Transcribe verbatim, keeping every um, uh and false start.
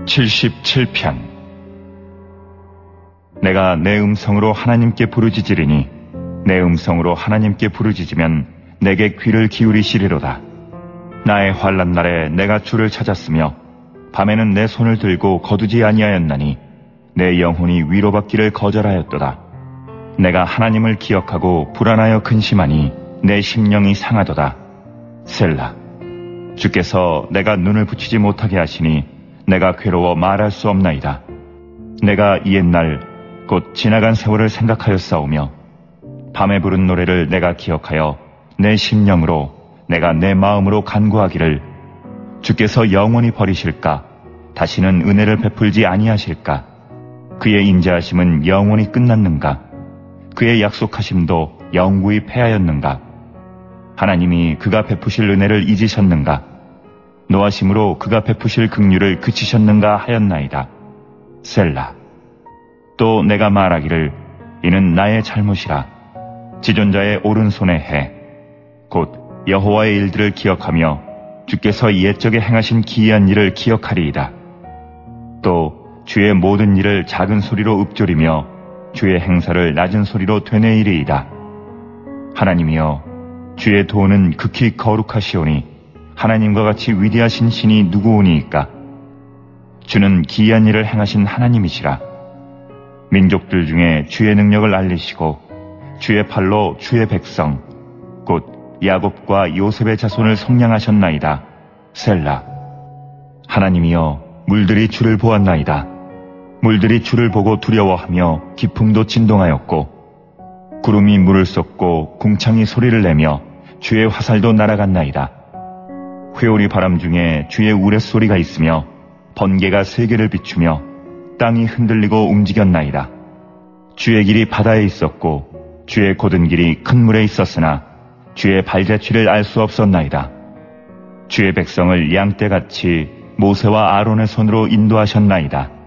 칠십칠 편. 내가 내 음성으로 하나님께 부르짖으리니 내 음성으로 하나님께 부르짖으면 내게 귀를 기울이시리로다. 나의 환난 날에 내가 주를 찾았으며 밤에는 내 손을 들고 거두지 아니하였나니 내 영혼이 위로받기를 거절하였도다. 내가 하나님을 기억하고 불안하여 근심하니 내 심령이 상하도다. 셀라. 주께서 내가 눈을 붙이지 못하게 하시니 내가 괴로워 말할 수 없나이다. 내가 옛날 곧 지나간 세월을 생각하여 싸우며 밤에 부른 노래를 내가 기억하여 내 심령으로 내가 내 마음으로 간구하기를 주께서 영원히 버리실까? 다시는 은혜를 베풀지 아니하실까? 그의 인자하심은 영원히 끝났는가? 그의 약속하심도 영구히 패하였는가? 하나님이 그가 베푸실 은혜를 잊으셨는가? 노하심으로 그가 베푸실 긍휼을 그치셨는가 하였나이다. 셀라. 또 내가 말하기를 이는 나의 잘못이라. 지존자의 오른손에 해. 곧 여호와의 일들을 기억하며 주께서 옛적에 행하신 기이한 일을 기억하리이다. 또 주의 모든 일을 작은 소리로 읊조리며 주의 행사를 낮은 소리로 되뇌이리이다. 하나님이여, 주의 도는 극히 거룩하시오니 하나님과 같이 위대하신 신이 누구오니이까? 주는 기이한 일을 행하신 하나님이시라. 민족들 중에 주의 능력을 알리시고 주의 팔로 주의 백성 곧 야곱과 요셉의 자손을 속량하셨나이다. 셀라. 하나님이여, 물들이 주를 보았나이다. 물들이 주를 보고 두려워하며 기품도 진동하였고 구름이 물을 쏟고 궁창이 소리를 내며 주의 화살도 날아갔나이다. 회오리 바람 중에 주의 우레소리가 있으며 번개가 세계를 비추며 땅이 흔들리고 움직였나이다. 주의 길이 바다에 있었고 주의 곧은 길이 큰 물에 있었으나 주의 발자취를 알 수 없었나이다. 주의 백성을 양떼같이 모세와 아론의 손으로 인도하셨나이다.